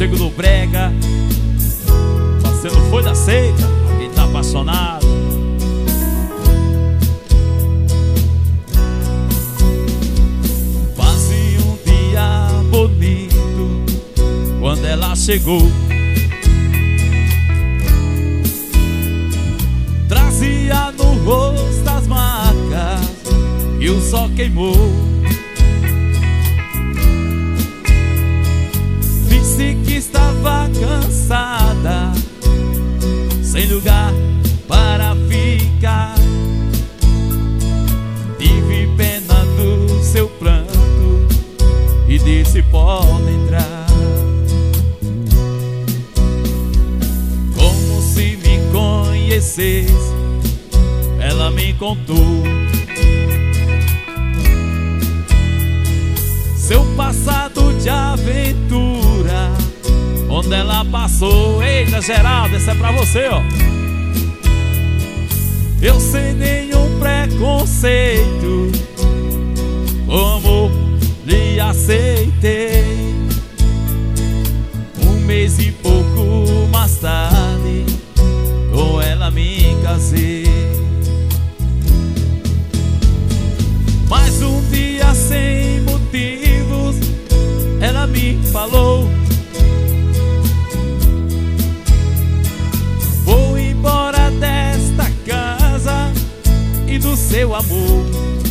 sossego do brega, fazendo folha seca, quem tá apaixonado. Fazia um dia bonito quando ela chegou. Trazia no rosto as marcas que o sol queimou. Disse que estava cansada, sem lugar para ficar. Tive pena do seu pranto e disse: pode entrar. Como se me conhecesse, ela me contou seu passado de aventura, onde ela passou. Eita, Geraldo, essa é pra você, ó. Eu sem nenhum preconceito, como lhe aceitei. Um mês e pouco mais tarde, com ela me casei. Mas um dia sem motivos, ela me falou: vou embora desta casa e do seu amor.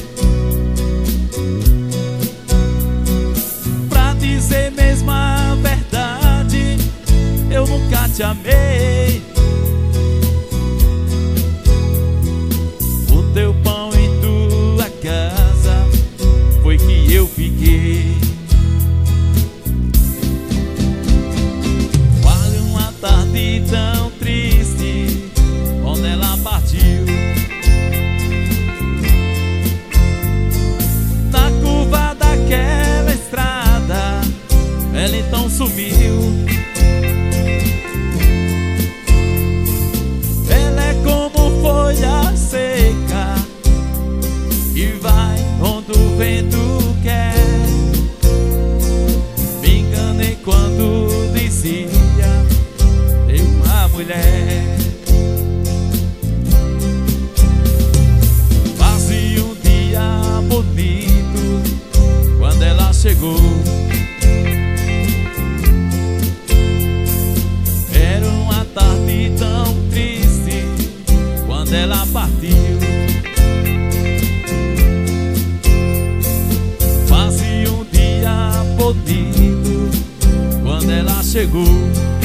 Pra dizer mesmo a verdade, eu nunca te amei. O teu pão e tua casa foi que eu fiquei. Quase uma tarde tão triste, onde ela partiu. Na curva daquela estrada, ela então sumiu. Ela é como folha seca que vai onde o vento quer. Me enganei quando dizia ter uma mulher. Fazia um dia bonito quando ela chegou. Era uma tarde tão triste quando ela partiu. Fazia um dia bonito quando ela chegou.